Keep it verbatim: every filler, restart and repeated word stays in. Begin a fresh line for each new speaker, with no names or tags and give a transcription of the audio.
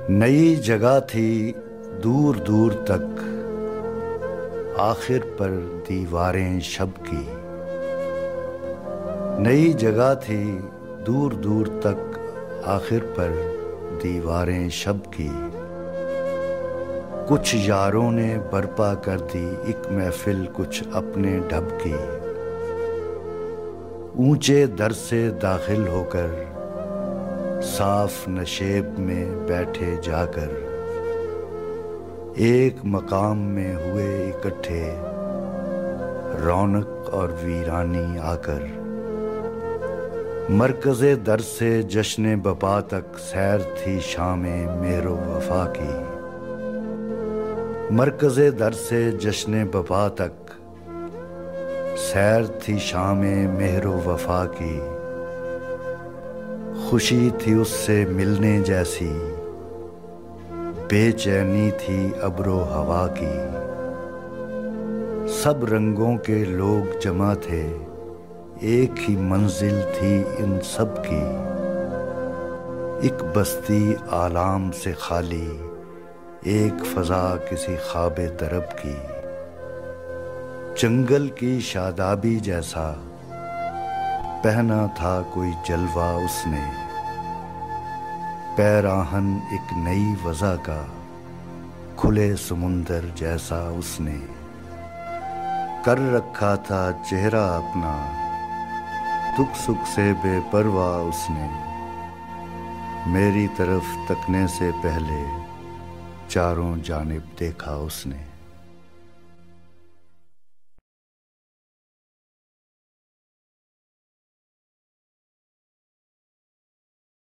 नई जगह थी दूर दूर तक, आखिर पर दीवारें शब की। नई जगह थी दूर दूर तक, आखिर पर दीवारें शब की। कुछ यारों ने बर्पा कर दी एक महफिल कुछ अपने ढब की। ऊंचे दर से दाखिल होकर साफ नशेब में बैठे जाकर, एक मकाम में हुए इकट्ठे रौनक और वीरानी आकर। मरकज़े दर से जश्न बपा तक सैर थी शामे मेहरो वफा की। मरकज़े दर से जश्न बपा तक सैर थी शामे मेहरो वफा की। खुशी थी उससे मिलने जैसी, बेचैनी थी अब्रो हवा की। सब रंगों के लोग जमा थे, एक ही मंजिल थी इन सब की। एक बस्ती आलाम से खाली, एक फजा किसी ख्वाबे तरब की। जंगल की शादाबी जैसा पहना था कोई जलवा उसने। पैराहन एक नई वज़ा का, खुले समुंदर जैसा उसने। कर रखा था चेहरा अपना, दुख सुख से बेपरवाह उसने। मेरी तरफ तकने से पहले चारों जानिब देखा उसने।